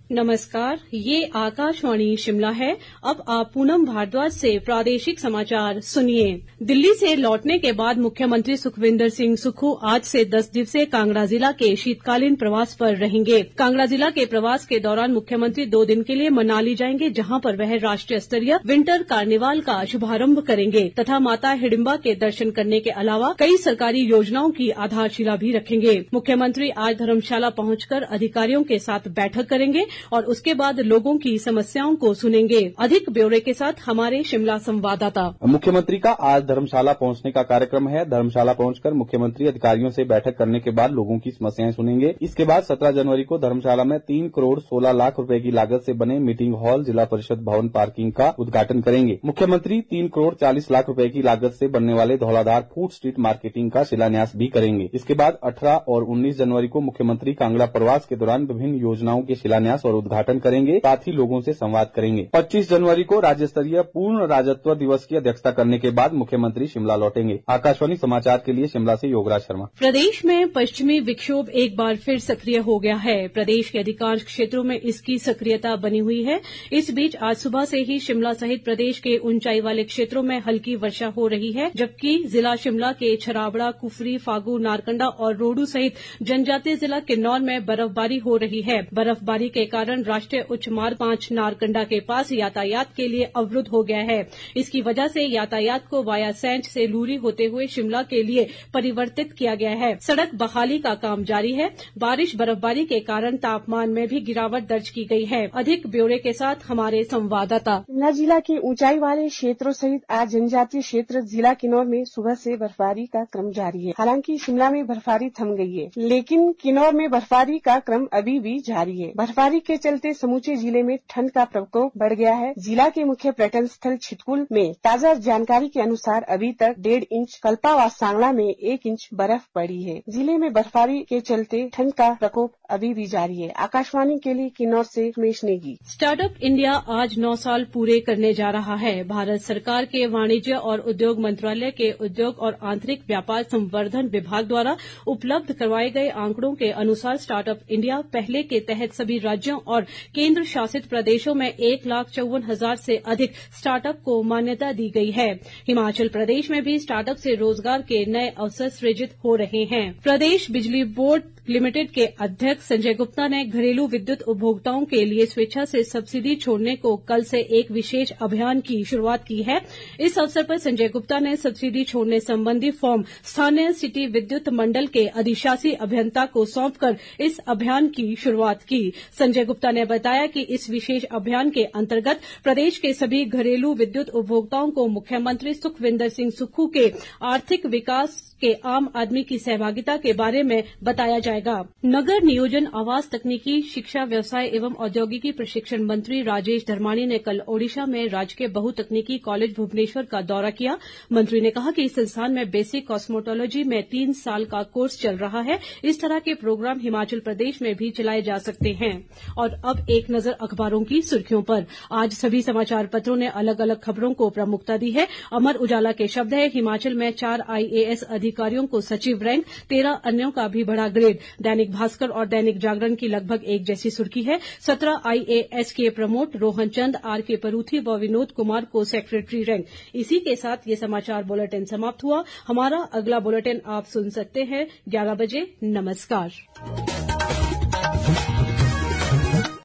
नमस्कार, ये आकाशवाणी शिमला है। अब आप पूनम भारद्वाज से प्रादेशिक समाचार सुनिए। दिल्ली से लौटने के बाद मुख्यमंत्री सुखविंदर सिंह सुक्खू आज से 10 दिवसीय कांगड़ा जिला के शीतकालीन प्रवास पर रहेंगे। कांगड़ा जिला के प्रवास के दौरान मुख्यमंत्री 2 दिन के लिए मनाली जाएंगे, जहां पर वह राष्ट्रीय स्तरीय विंटर कार्निवाल का शुभारंभ करेंगे तथा माता हिडिंबा के दर्शन करने के अलावा कई सरकारी योजनाओं की आधारशिला भी रखेंगे। मुख्यमंत्री आज धर्मशाला पहुंचकर अधिकारियों के साथ बैठक करेंगे और उसके बाद लोगों की समस्याओं को सुनेंगे। अधिक ब्यौरे के साथ हमारे शिमला संवाददाता। मुख्यमंत्री का आज धर्मशाला पहुंचने का कार्यक्रम है। धर्मशाला पहुंचकर मुख्यमंत्री अधिकारियों से बैठक करने के बाद लोगों की समस्याएं सुनेंगे। इसके बाद 17 जनवरी को धर्मशाला में 3 करोड़ 16 लाख रुपए की लागत से बने मीटिंग हॉल, जिला परिषद भवन पार्किंग का उद्घाटन करेंगे। मुख्यमंत्री 3 करोड़ 40 लाख रुपए की लागत से बनने वाले धौलाधार फूड स्ट्रीट मार्केटिंग का शिलान्यास भी करेंगे। इसके बाद 18 और 19 जनवरी को मुख्यमंत्री कांगड़ा प्रवास के दौरान विभिन्न योजनाओं के शिलान्यास और उद्घाटन करेंगे, साथ ही लोगों से संवाद करेंगे। 25 जनवरी को राज्य स्तरीय पूर्ण राज्यत्व दिवस की अध्यक्षता करने के बाद मुख्यमंत्री शिमला लौटेंगे। आकाशवाणी समाचार के लिए शिमला से योगराज शर्मा। प्रदेश में पश्चिमी विक्षोभ एक बार फिर सक्रिय हो गया है। प्रदेश के अधिकांश क्षेत्रों में इसकी सक्रियता बनी हुई है। इस बीच आज सुबह से ही शिमला सहित प्रदेश के ऊंचाई वाले क्षेत्रों में हल्की वर्षा हो रही है, जबकि जिला शिमला के छराबड़ा, कुफरी, फागू, नारकंडा और रोहडू सहित जनजातीय जिला किन्नौर में बर्फबारी हो रही है। बर्फबारी के कारण राष्ट्रीय उच्च मार्ग 5 नारकंडा के पास यातायात के लिए अवरुद्ध हो गया है। इसकी वजह से यातायात को वाया सैंज से लूरी होते हुए शिमला के लिए परिवर्तित किया गया है। सड़क बहाली का काम जारी है। बारिश बर्फबारी के कारण तापमान में भी गिरावट दर्ज की गई है। अधिक ब्यौरे के साथ हमारे संवाददाता। शिमला जिला के ऊंचाई वाले क्षेत्रों सहित आज जनजातीय क्षेत्र जिला किन्नौर में सुबह से बर्फबारी का क्रम जारी है। हालांकि शिमला में बर्फबारी थम गई है, लेकिन किन्नौर में बर्फबारी का क्रम अभी भी जारी है। बर्फबारी के चलते समूचे जिले में ठंड का प्रकोप बढ़ गया है। जिला के मुख्य पर्यटन स्थल छितकुल में ताजा जानकारी के अनुसार अभी तक 1.5 इंच, कल्पा व सांगला में 1 इंच बर्फ पड़ी है। जिले में बर्फबारी के चलते ठंड का प्रकोप अभी भी जारी है। आकाशवाणी के लिए किन्नौर से रमेश नेगी। स्टार्टअप इंडिया आज 9 साल पूरे करने जा रहा है। भारत सरकार के वाणिज्य और उद्योग मंत्रालय के उद्योग और आंतरिक व्यापार संवर्धन विभाग द्वारा उपलब्ध करवाए गए आंकड़ों के अनुसार स्टार्टअप इंडिया पहले के तहत सभी राज्यों और केंद्र शासित प्रदेशों में 1,54,000 से अधिक स्टार्टअप को मान्यता दी गई है। हिमाचल प्रदेश में भी स्टार्टअप से रोजगार के नए अवसर सृजित हो रहे हैं। प्रदेश बिजली बोर्ड लिमिटेड के अध्यक्ष संजय गुप्ता ने घरेलू विद्युत उपभोक्ताओं के लिए स्वेच्छा से सब्सिडी छोड़ने को कल से एक विशेष अभियान की शुरुआत की है। इस अवसर पर संजय गुप्ता ने सब्सिडी छोड़ने संबंधी फॉर्म स्थानीय सिटी विद्युत मंडल के अधिशासी अभियंता को सौंपकर इस अभियान की शुरुआत की। संजय गुप्ता ने बताया कि इस विशेष अभियान के अंतर्गत प्रदेश के सभी घरेलू विद्युत उपभोक्ताओं को मुख्यमंत्री सुखविंदर सिंह सुक्खू के आर्थिक विकास के आम आदमी की सहभागिता के बारे में बताया जाएगा। नगर नियोजन, आवास, तकनीकी शिक्षा, व्यवसाय एवं औद्योगिकी प्रशिक्षण मंत्री राजेश धर्माणी ने कल ओडिशा में राजकीय बहुतकनीकी कॉलेज भुवनेश्वर का दौरा किया। मंत्री ने कहा कि इस संस्थान में बेसिक कॉस्मेटोलॉजी में 3 साल का कोर्स चल रहा है। इस तरह के प्रोग्राम हिमाचल प्रदेश में भी चलाए जा सकते हैं। और अब एक नजर अखबारों की सुर्खियों पर। आज सभी समाचार पत्रों ने अलग अलग खबरों को प्रमुखता दी है। अमर उजाला के शब्द है, हिमाचल में 4 IAS अधिकारियों को सचिव रैंक, 13 अन्यों का भी बढ़ा ग्रेड। दैनिक भास्कर और दैनिक जागरण की लगभग एक जैसी सुर्खी है। 17 IAS के प्रमोट, रोहन चंद, RK परूथी व विनोद कुमार को सेक्रेटरी रैंक। इसी के साथ ये समाचार बुलेटिन समाप्त हुआ। हमारा अगला बुलेटिन आप सुन सकते हैं 11 बजे। नमस्कार।